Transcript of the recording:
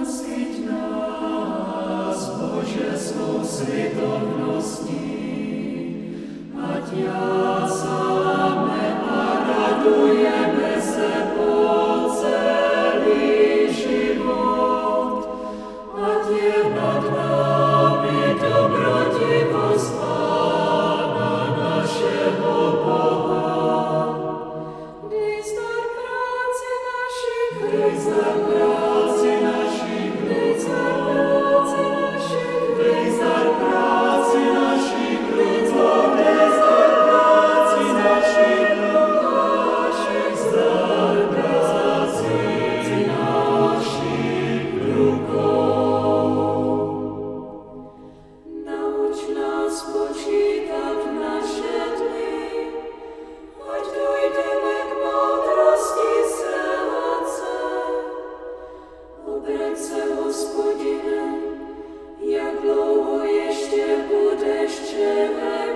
nasyť nás, Bože, svou svitovností, ať jásáme a radujeme se po celý život, ať je nad námi dobrotivost Pána našeho Boha. Dej zdar práci našich rúk, dej zdar práci našich rúk, dej zdar práci našich rúk, dej zdar práci našich rúk, zdar práci našich rukou. Nauč nás počítat naše dny, ať dojdeme k moudrosti srdce. Obrať se, Hospodine, jak dlouho ještě budeš čekat.